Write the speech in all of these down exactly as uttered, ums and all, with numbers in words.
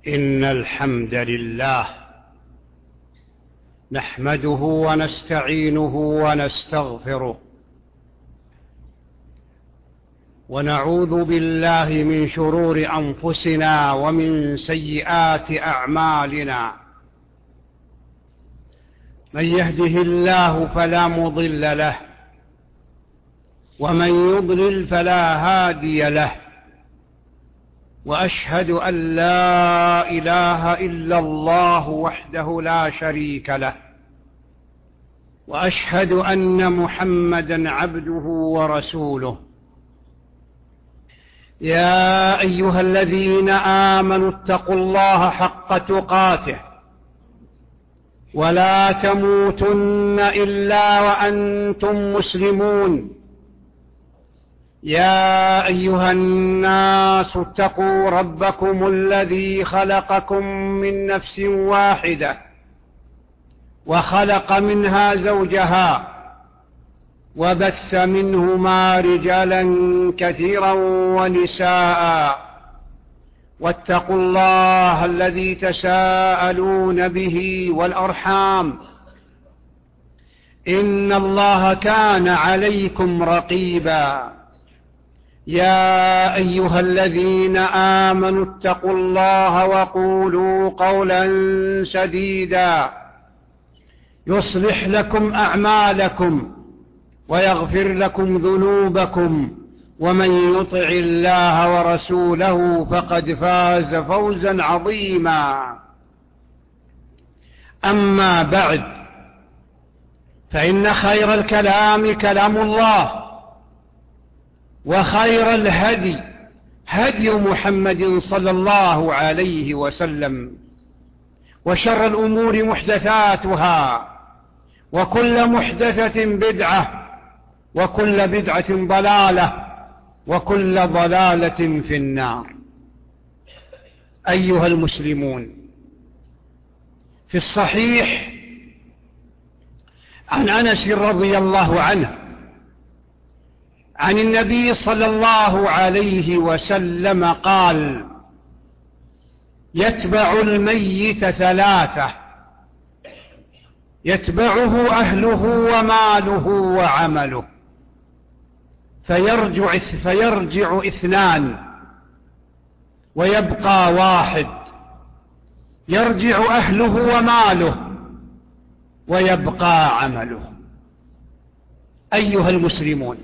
إن الحمد لله نحمده ونستعينه ونستغفره ونعوذ بالله من شرور أنفسنا ومن سيئات أعمالنا. من يهده الله فلا مضل له ومن يضلل فلا هادي له، وأشهد أن لا إله إلا الله وحده لا شريك له، وأشهد أن محمدًا عبده ورسوله. يا أيها الذين آمنوا اتقوا الله حق تقاته ولا تموتن إلا وأنتم مسلمون. يا أيها الناس اتقوا ربكم الذي خلقكم من نفس واحدة وخلق منها زوجها وبث منهما رجالا كثيرا ونساء، واتقوا الله الذي تساءلون به والأرحام، إن الله كان عليكم رقيبا. يا أيها الذين آمنوا اتقوا الله وقولوا قولا سديدا يصلح لكم أعمالكم ويغفر لكم ذنوبكم، ومن يطع الله ورسوله فقد فاز فوزا عظيما. أما بعد، فإن خير الكلام كلام الله، وخير الهدي هدي محمد صلى الله عليه وسلم، وشر الأمور محدثاتها، وكل محدثة بدعة، وكل بدعة ضلالة، وكل ضلالة في النار. أيها المسلمون، في الصحيح عن أنس رضي الله عنه عن النبي صلى الله عليه وسلم قال: يتبع الميت ثلاثة: يتبعه أهله وماله وعمله، فيرجع, فيرجع اثنان ويبقى واحد، يرجع أهله وماله ويبقى عمله. أيها المسلمون،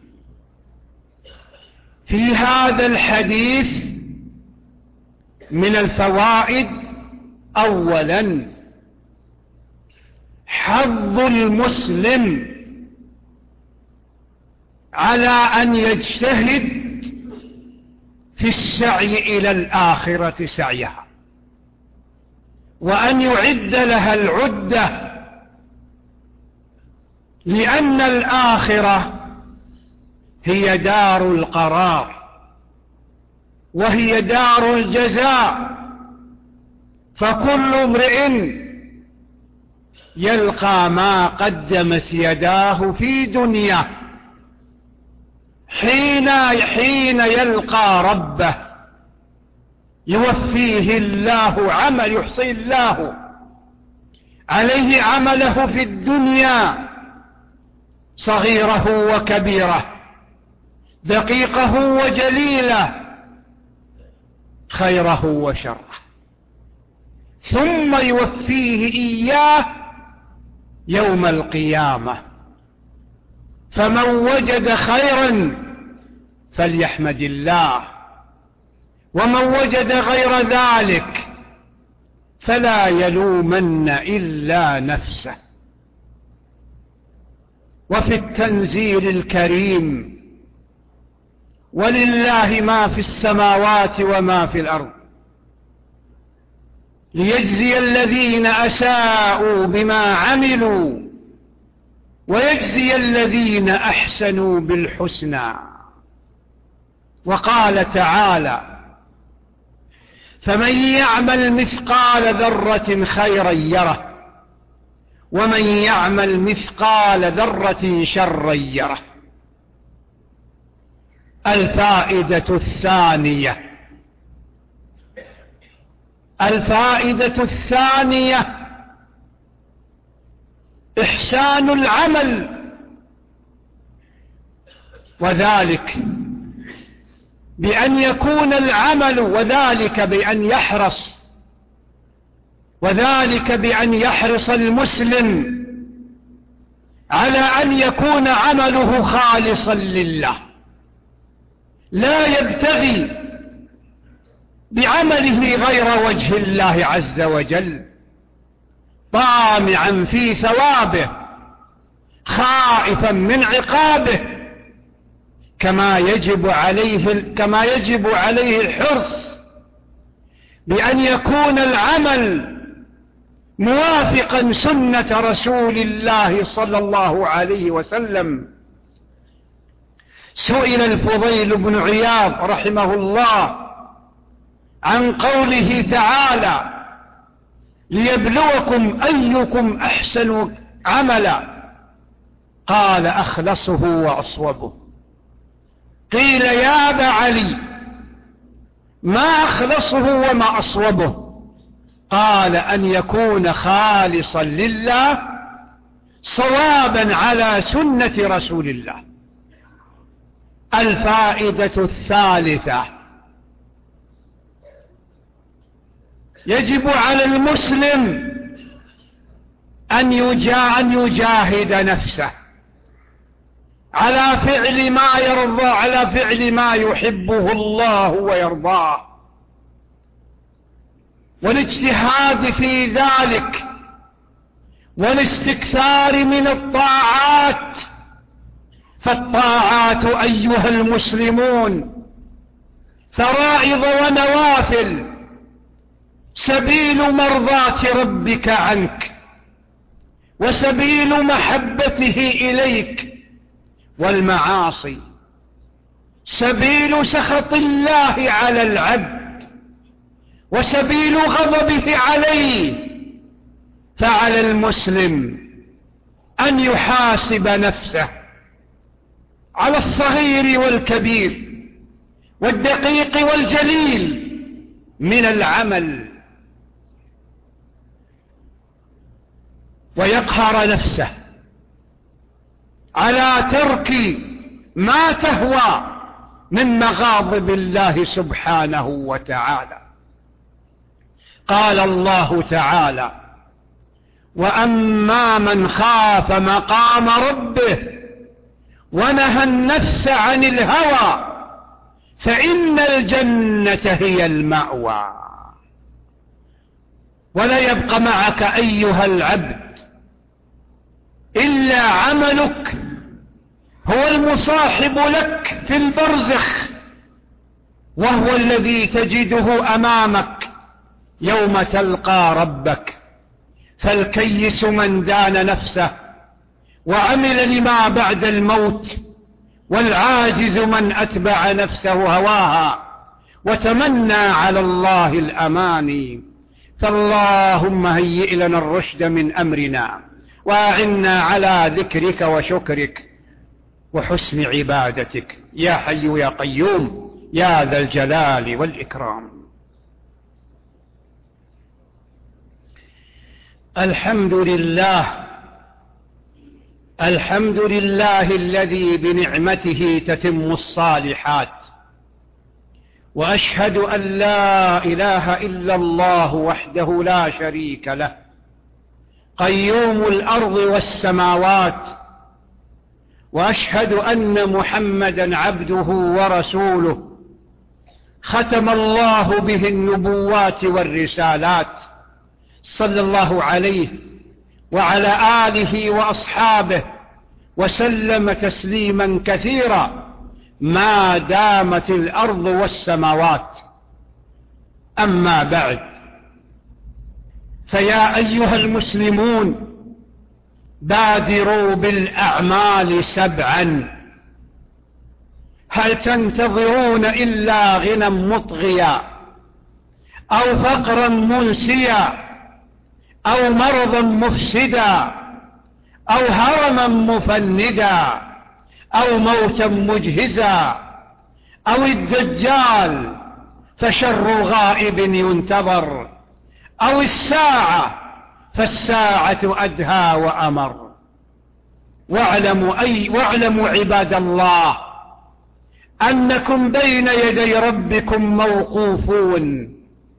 في هذا الحديث من الفوائد: أولا، حظ المسلم على أن يجتهد في السعي إلى الآخرة سعيها، وأن يعد لها العدة، لأن الآخرة هي دار القرار، وهي دار الجزاء، فكل امرئ يلقى ما قدمت يداه في دنياه حين حين يلقى ربه، يوفيه الله عمل يحصي الله عليه عمله في الدنيا، صغيره وكبيره، دقيقه وجليله، خيره وشره، ثم يوفيه إياه يوم القيامة. فمن وجد خيرا فليحمد الله، ومن وجد غير ذلك فلا يلومن إلا نفسه. وفي التنزيل الكريم: ولله ما في السماوات وما في الأرض ليجزي الذين أساءوا بما عملوا ويجزي الذين أحسنوا بالحسنى. وقال تعالى: فمن يعمل مثقال ذرة خيرا يره، ومن يعمل مثقال ذرة شرا يره. الفائدة الثانية: الفائدة الثانية إحسان العمل، وذلك بأن يكون العمل، وذلك بأن يحرص وذلك بأن يحرص المسلم على أن يكون عمله خالصا لله، لا يبتغي بعمله غير وجه الله عز وجل، طامعا في ثوابه خائفا من عقابه، كما يجب عليه كما يجب عليه الحرص بأن يكون العمل موافقا سنة رسول الله صلى الله عليه وسلم. سئل الفضيل بن عياض رحمه الله عن قوله تعالى: ليبلوكم أيكم أحسن عملا، قال: أخلصه وأصوبه. قيل: يا أبا علي، ما أخلصه وما أصوبه؟ قال: أن يكون خالصا لله صوابا على سنة رسول الله. الفائدة الثالثة: يجب على المسلم أن يجاهد نفسه على فعل ما يرضى على فعل ما يحبه الله ويرضاه، والاجتهاد في ذلك، والاستكثار من الطاعات. فالطاعات أيها المسلمون فرائض ونوافل سبيل مرضاة ربك عنك، وسبيل محبته إليك، والمعاصي سبيل سخط الله على العبد وسبيل غضبه عليه. فعلى المسلم أن يحاسب نفسه على الصغير والكبير والدقيق والجليل من العمل، ويقهر نفسه على ترك ما تهوى من مغاضب الله سبحانه وتعالى. قال الله تعالى: وأما من خاف مقام ربه ونهى النفس عن الهوى فإن الجنة هي المأوى. ولا يبقى معك أيها العبد إلا عملك هو المصاحب لك في البرزخ، وهو الذي تجده أمامك يوم تلقى ربك. فالكيس من دان نفسه وعمل لما بعد الموت، والعاجز من أتبع نفسه هواها وتمنى على الله الأماني. فاللهم هيئ لنا الرشد من أمرنا، وأعنا على ذكرك وشكرك وحسن عبادتك، يا حي يا قيوم يا ذا الجلال والإكرام. الحمد لله الحمد لله الذي بنعمته تتم الصالحات، وأشهد أن لا إله إلا الله وحده لا شريك له، قيوم الأرض والسماوات. وأشهد أن محمدا عبده ورسوله، ختم الله به النبوات والرسالات، صلى الله عليه وعلى آله وأصحابه وسلم تسليما كثيرا ما دامت الأرض والسماوات. أما بعد، فيا أيها المسلمون بادروا بالأعمال سبعا. هل تنتظرون إلا غنى مطغيا أو فقرا منسيا أو مرضا مفسدا أو هرما مفندا أو موتا مجهزا أو الدجال؟ فشر غائب ينتظر أو الساعة فالساعة أدهى وأمر. واعلموا, أي واعلموا عباد الله أنكم بين يدي ربكم موقوفون،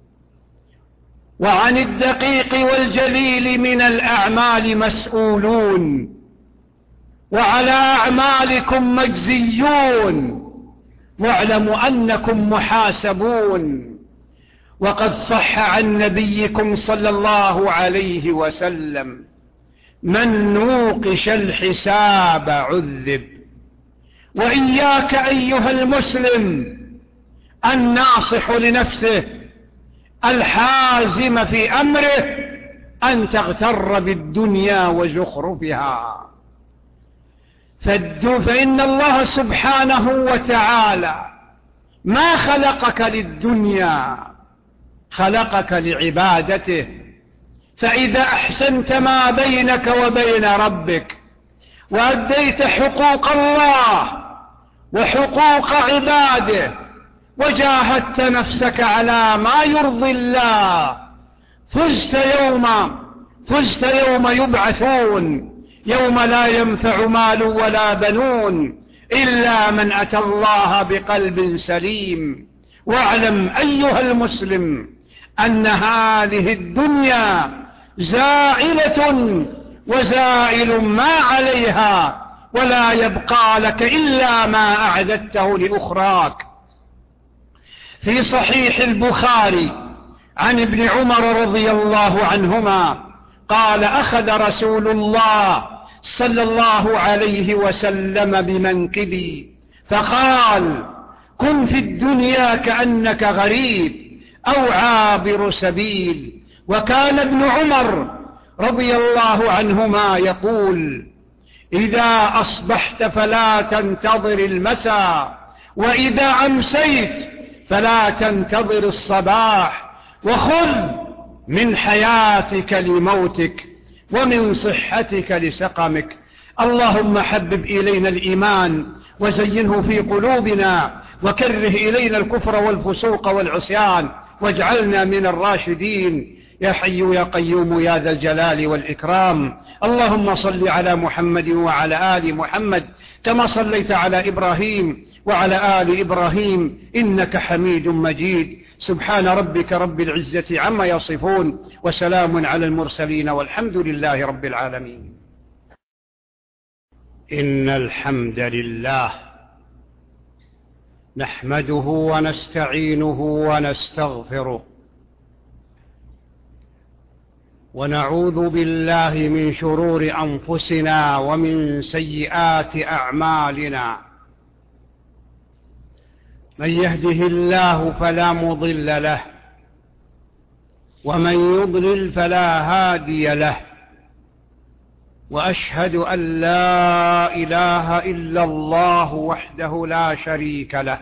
وعن الدقيق والجليل من الأعمال مسؤولون، وعلى أعمالكم مجزيون، واعلموا أنكم محاسبون. وقد صح عن نبيكم صلى الله عليه وسلم: من نوقش الحساب عذب. وإياك أيها المسلم الناصح لنفسه الحازم في أمره أن تغتر بالدنيا وزخرفها، فإن الله سبحانه وتعالى ما خلقك للدنيا، خلقك لعبادته. فإذا أحسنت ما بينك وبين ربك وأديت حقوق الله وحقوق عباده وجاهدت نفسك على ما يرضي الله، فزت يوم فزت يوم يبعثون، يوم لا ينفع مال ولا بنون إلا من أتى الله بقلب سليم. واعلم أيها المسلم أن هذه الدنيا زائلة وزائل ما عليها، ولا يبقى لك إلا ما أعددته لأخراك. في صحيح البخاري عن ابن عمر رضي الله عنهما قال: أخذ رسول الله صلى الله عليه وسلم بمنكبي فقال: كن في الدنيا كأنك غريب أو عابر سبيل. وكان ابن عمر رضي الله عنهما يقول: إذا أصبحت فلا تنتظر المساء، وإذا أمسيت فلا تنتظر الصباح، وخذ من حياتك لموتك ومن صحتك لسقمك. اللهم حبب إلينا الإيمان وزينه في قلوبنا، وكره إلينا الكفر والفسوق والعصيان، واجعلنا من الراشدين يا حي يا قيوم يا ذا الجلال والإكرام. اللهم صل على محمد وعلى آل محمد كما صليت على إبراهيم وعلى آل إبراهيم إنك حميد مجيد. سبحان ربك رب العزة عما يصفون، وسلام على المرسلين، والحمد لله رب العالمين. إن الحمد لله نحمده ونستعينه ونستغفره، ونعوذ بالله من شرور أنفسنا ومن سيئات أعمالنا. من يهده الله فلا مضل له، ومن يضلل فلا هادي له. وأشهد أن لا إله إلا الله وحده لا شريك له،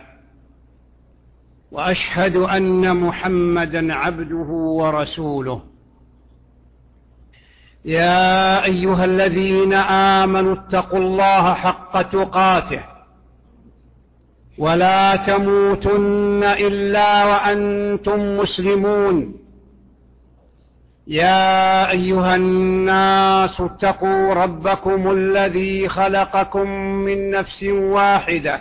وأشهد أن محمدا عبده ورسوله. يا أيها الذين آمنوا اتقوا الله حق تقاته ولا تموتن إلا وأنتم مسلمون. يا أيها الناس اتقوا ربكم الذي خلقكم من نفس واحدة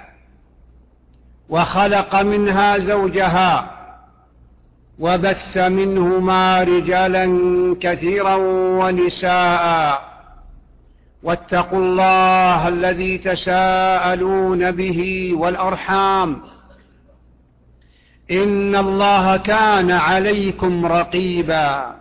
وخلق منها زوجها وبث منهما رجالا كثيرا ونساء، واتقوا الله الذي تساءلون به والأرحام، إن الله كان عليكم رقيبا.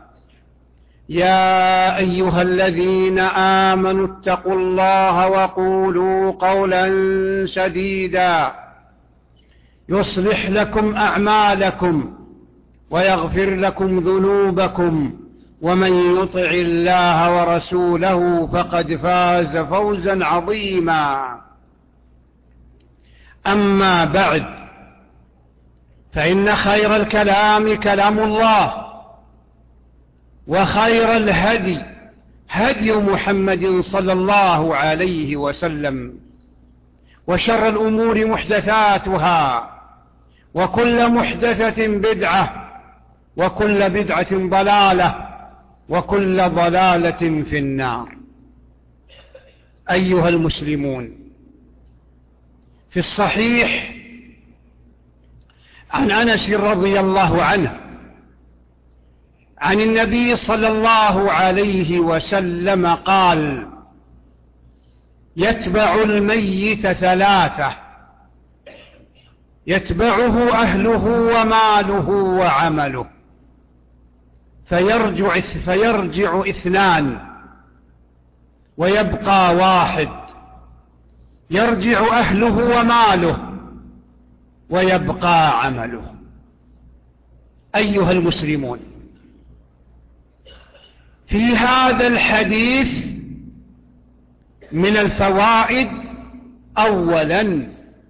يا أيها الذين آمنوا اتقوا الله وقولوا قولا سديدا يصلح لكم أعمالكم ويغفر لكم ذنوبكم، ومن يطع الله ورسوله فقد فاز فوزا عظيما. أما بعد، فإن خير الكلام كلام الله، وخير الهدي هدي محمد صلى الله عليه وسلم، وشر الأمور محدثاتها، وكل محدثة بدعة، وكل بدعة ضلالة وكل ضلالة في النار. أيها المسلمون، في الصحيح عن أنس رضي الله عنه عن النبي صلى الله عليه وسلم قال: يتبع الميت ثلاثة: يتبعه أهله وماله وعمله، فيرجع, فيرجع اثنان ويبقى واحد، يرجع أهله وماله ويبقى عمله. أيها المسلمون، في هذا الحديث من الفوائد: أولا،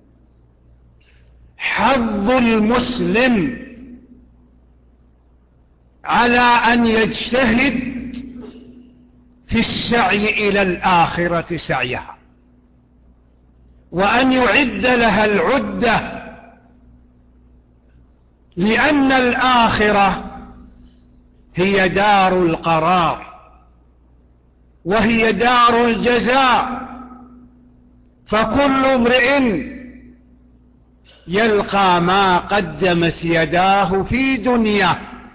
حظ المسلم على أن يجتهد في السعي إلى الآخرة سعيها، وأن يعد لها العدة، لأن الآخرة هي دار القرار وهي دار الجزاء، فكل امرئ يلقى ما قدمت يداه في دنياه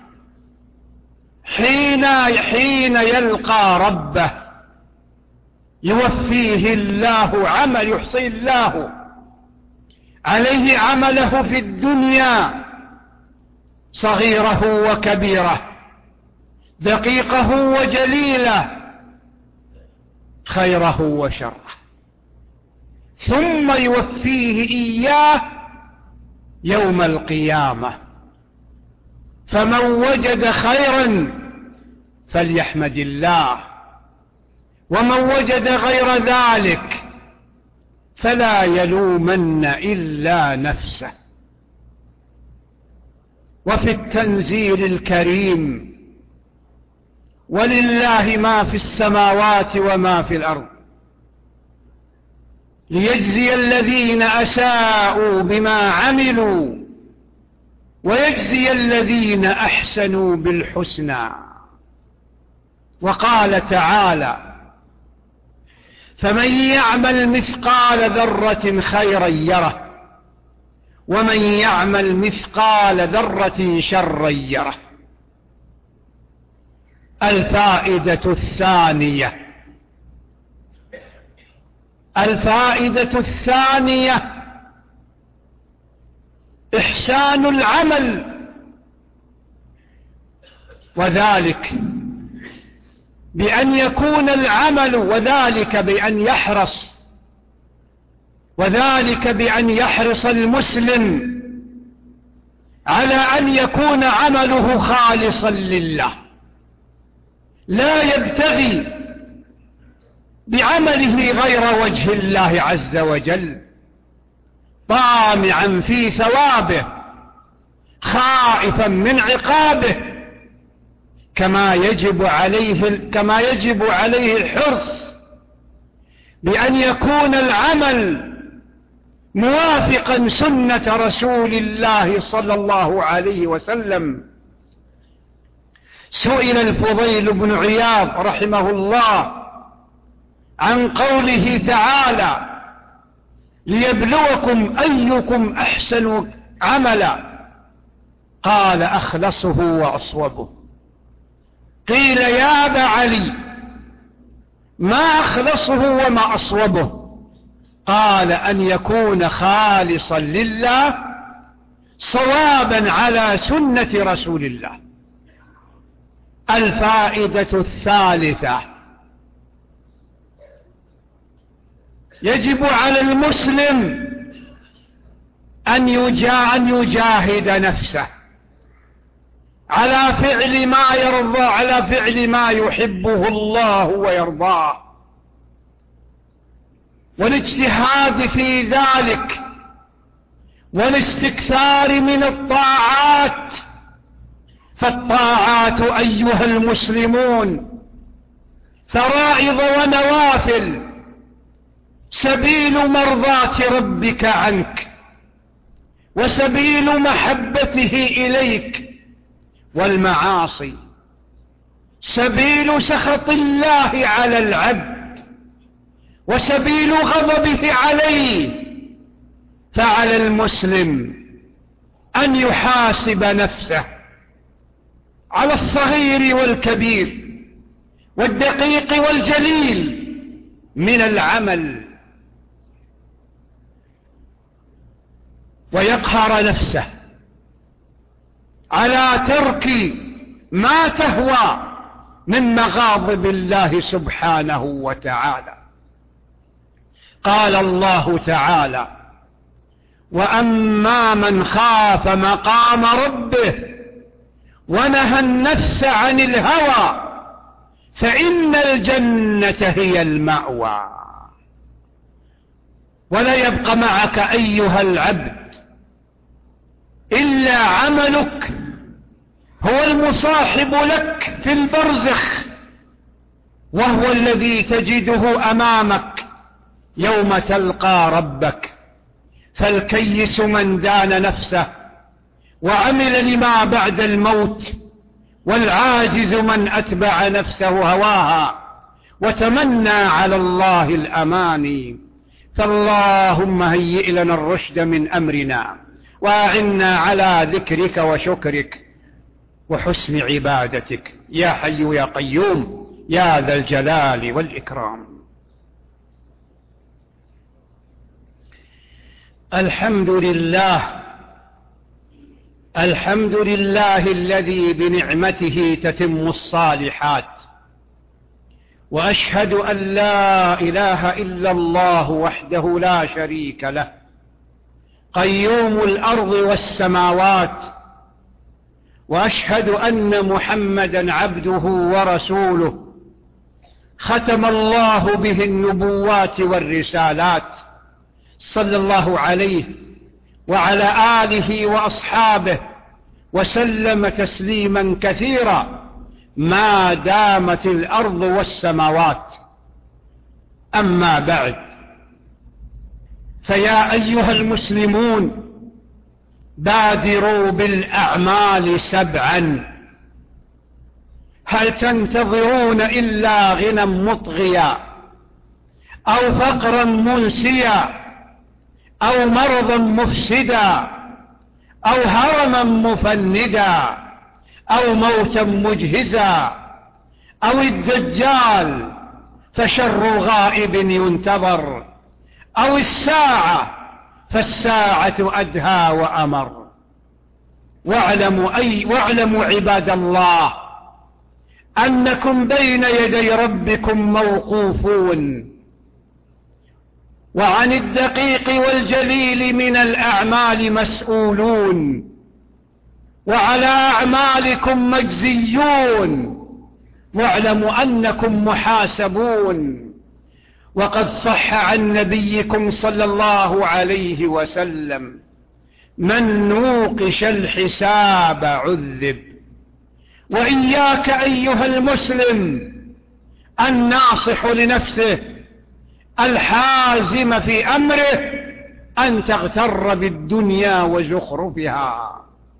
حين حين يلقى ربه يوفيه الله عمل يحصي الله عليه عمله في الدنيا، صغيره وكبيره، دقيقه وجليله، خيره وشره، ثم يوفيه إياه يوم القيامة. فمن وجد خيرا فليحمد الله، ومن وجد غير ذلك فلا يلومن إلا نفسه. وفي التنزيل الكريم: ولله ما في السماوات وما في الأرض ليجزي الذين أساءوا بما عملوا ويجزي الذين أحسنوا بالحسنى. وقال تعالى: فمن يعمل مثقال ذرة خيرا يره ومن يعمل مثقال ذرة شرا يره. الفائدة الثانية الفائدة الثانية إحسان العمل، وذلك بأن يكون العمل وذلك بأن يحرص وذلك بأن يحرص المسلم على أن يكون عمله خالصا لله، لا يبتغي بعمله غير وجه الله عز وجل، طامعا في ثوابه خائفا من عقابه، كما يجب عليه كما يجب عليه الحرص بأن يكون العمل موافقا سنة رسول الله صلى الله عليه وسلم. سئل الفضيل بن عياض رحمه الله عن قوله تعالى: ليبلوكم أيكم أحسن عملا، قال: أخلصه وأصوبه. قيل: يا أبا علي، ما أخلصه وما أصوبه؟ قال: أن يكون خالصا لله صوابا على سنة رسول الله. الفائدة الثالثة: يجب على المسلم أن يجاهد نفسه على فعل ما يرضى على فعل ما يحبه الله ويرضاه، والاجتهاد في ذلك، والاستكثار من الطاعات. فالطاعات أيها المسلمون فرائض ونوافل سبيل مرضاة ربك عنك وسبيل محبته إليك والمعاصي سبيل سخط الله على العبد وسبيل غضبه عليه، فعلى المسلم أن يحاسب نفسه على الصغير والكبير والدقيق والجليل من العمل، ويقهر نفسه على ترك ما تهوى من مغاضب الله سبحانه وتعالى. قال الله تعالى: وأما من خاف مقام ربه ونهى النفس عن الهوى فإن الجنة هي المأوى. ولا يبقى معك أيها العبد إلا عملك هو المصاحب لك في البرزخ، وهو الذي تجده أمامك يوم تلقى ربك. فالكيس من دان نفسه وعمل لما بعد الموت، والعاجز من أتبع نفسه هواها وتمنى على الله الأماني. فاللهم هيئ لنا الرشد من أمرنا، وأعنا على ذكرك وشكرك وحسن عبادتك، يا حي يا قيوم يا ذا الجلال والإكرام. الحمد لله، الحمد لله الذي بنعمته تتم الصالحات، وأشهد أن لا إله إلا الله وحده لا شريك له، قيوم الأرض والسماوات، وأشهد أن محمدا عبده ورسوله، ختم الله به النبوات والرسالات، صلى الله عليه وعلى آله وأصحابه وسلم تسليما كثيرا ما دامت الأرض والسماوات. أما بعد، فيا أيها المسلمون، بادروا بالأعمال سبعا. هل تنتظرون إلا غنى مطغيا أو فقرا منسيا أو مرضا مفسدا أو هرما مفندا أو موتا مجهزا أو الدجال فشر غائب ينتظر أو الساعة فالساعة أدهى وأمر؟ واعلموا, أي واعلموا عباد الله أنكم بين يدي ربكم موقوفون، وعن الدقيق والجليل من الأعمال مسؤولون، وعلى أعمالكم مجزيون، واعلموا أنكم محاسبون. وقد صح عن نبيكم صلى الله عليه وسلم: من نوقش الحساب عذب. وإياك أيها المسلم الناصح لنفسه الحازم في أمره أن تغتر بالدنيا وزخرفها،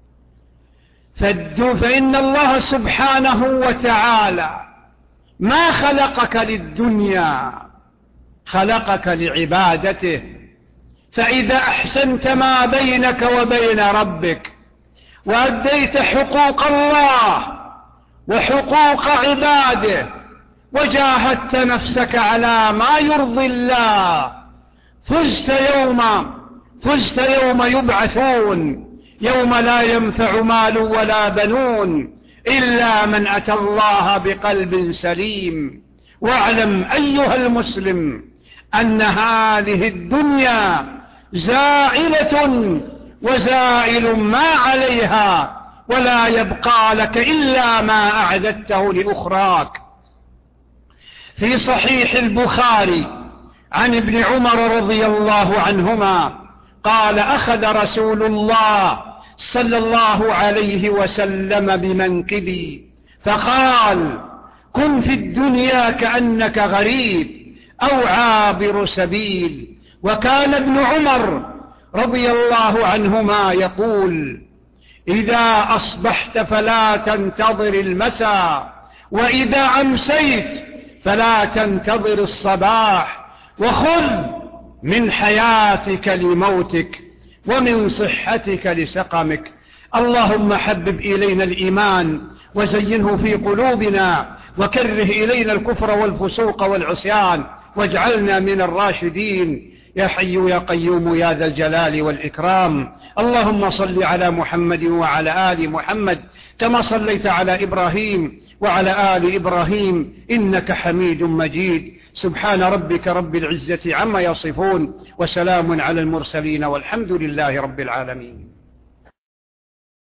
فإن الله سبحانه وتعالى ما خلقك للدنيا، خلقك لعبادته. فإذا أحسنت ما بينك وبين ربك وأديت حقوق الله وحقوق عباده وجاهدت نفسك على ما يرضي الله، فزت يوم فزت يوم يبعثون، يوم لا ينفع مال ولا بنون إلا من أتى الله بقلب سليم. واعلم أيها المسلم أن هذه الدنيا زائلة وزائل ما عليها، ولا يبقى لك إلا ما أعددته لأخراك. في صحيح البخاري عن ابن عمر رضي الله عنهما قال: أخذ رسول الله صلى الله عليه وسلم بمنكبي فقال: كن في الدنيا كأنك غريب أو عابر سبيل. وكان ابن عمر رضي الله عنهما يقول: إذا أصبحت فلا تنتظر المساء، وإذا أمسيت فلا تنتظر الصباح، وخذ من حياتك لموتك ومن صحتك لسقمك. اللهم حبب إلينا الإيمان وزينه في قلوبنا، وكره إلينا الكفر والفسوق والعصيان، واجعلنا من الراشدين يا حي يا قيوم يا ذا الجلال والإكرام. اللهم صل على محمد وعلى آل محمد كما صليت على إبراهيم وعلى آل إبراهيم إنك حميد مجيد. سبحان ربك رب العزة عما يصفون، وسلام على المرسلين، والحمد لله رب العالمين.